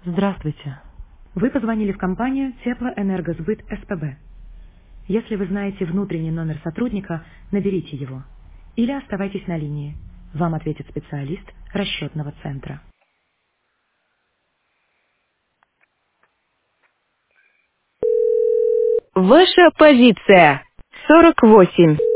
Здравствуйте. Вы позвонили в компанию Теплоэнергосбыт СПБ. Если вы знаете внутренний номер сотрудника, наберите его. Или оставайтесь на линии. Вам ответит специалист расчетного центра. Ваша позиция 48.